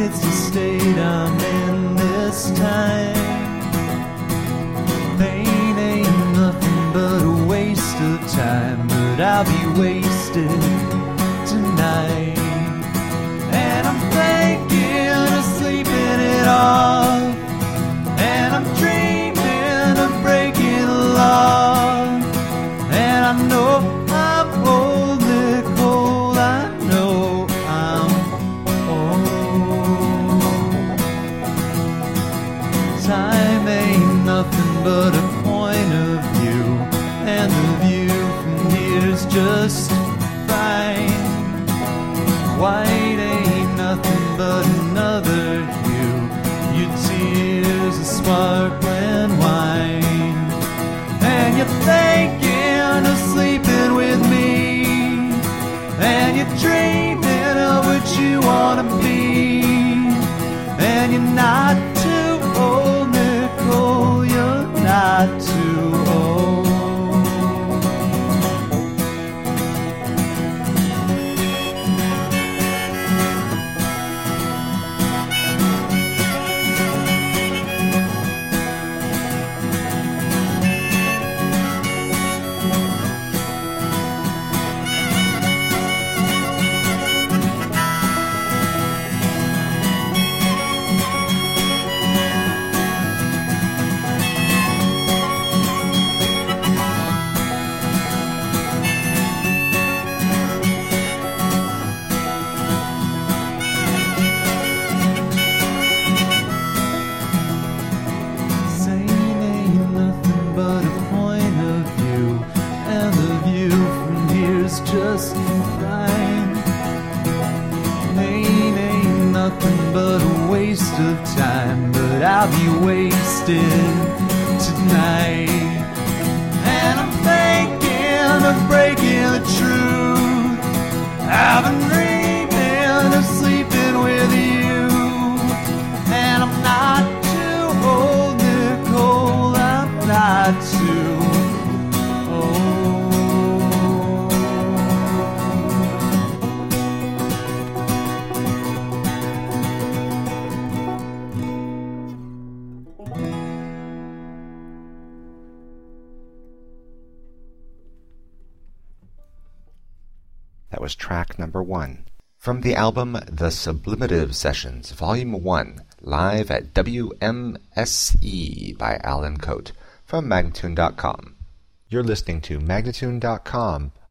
it's the state I'm in this time. Pain ain't nothing but a waste of time, but I'll be wasted tonight. And I'm thinking of sleeping it off, and I'm dreaming of breaking the law. And I know I'm holding cold, I know I'm old. Time ain't nothing but a point of view, and the view from here's just fine. White ain't nothing but another hue, your tears are sparkling wine. And you're thinking of sleeping with me, and you're dreaming of what you want to be. And you're not too old, Nicole, you're not too old. Just fine. Pain ain't nothing but a waste of time, but I'll be wasted tonight. And I'm thinking of breaking the truth. I've been dreaming of sleeping with you, and I'm not too old, Nicole, I'm not too old. That was track number 1 from the album The Sublimative Sessions, Volume 1, live at WMSE by Alan Cote from Magnatune.com. You're listening to Magnatune.com